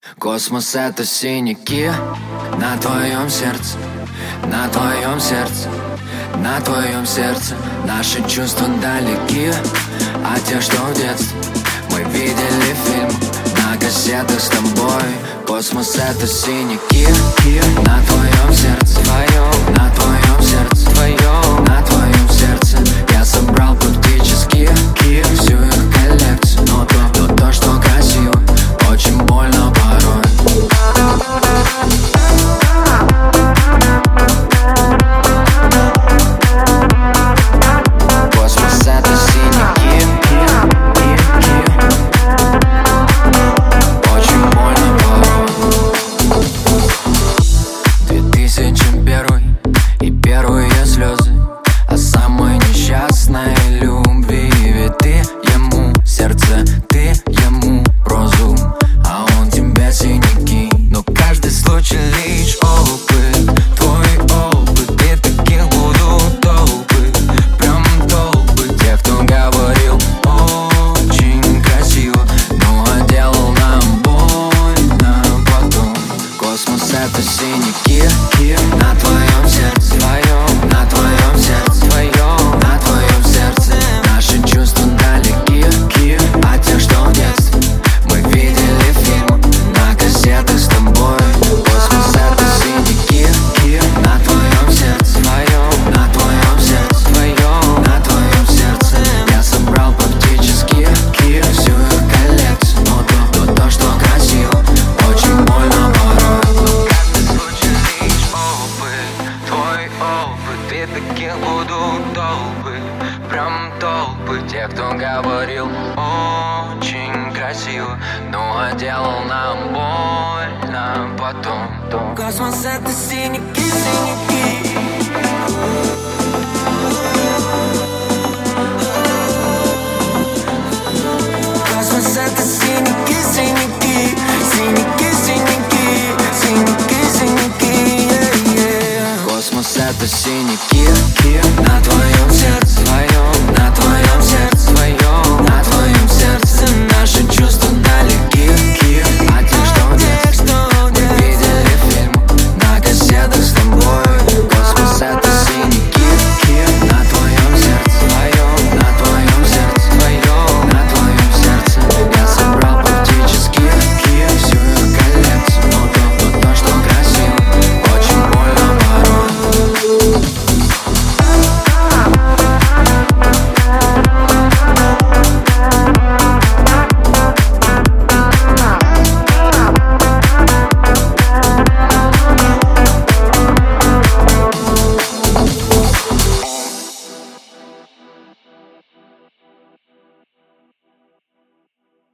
Космос — это синяки на твоем сердце, на твоем сердце, на твоем сердце. Наши чувства далеки от тех, что в детстве мы видели фильм на кассетах с тобой. Космос — это синяки на твоем сердце, на твоем сердце, на твоем сердце. Я собрал практически всю их коллекцию, но то, что красиво, очень больно порой. Космос — это синяки, очень больно порой. 2001 и первые слезы о самой несчастной любви. Ведь ты ему сердце, ты ему розу, а он тебе синяки. Но каждый случай лишь опыт, твой опыт. И таких будут толпы, прям толпы. Те, кто говорил очень красиво, но делал нам больно потом. Космос — это синяки на твоем сердце, на твоем сердце, на твоем сердце. Наши чувства далеки от тех, что в детстве мы видели фильм на кассетах с тобой. Космос — это синяки на твоем сердце, на твоем сердце, на твоем сердце. Я собрал практически всю их коллекцию, но то, что красиво, очень больно порой. Каждый случай лишь опыт, твой опыт. И таких будут толпы, прям толпы. Те, кто говорил очень красиво, но делал нам больно потом. Космос — это синяки, синяки.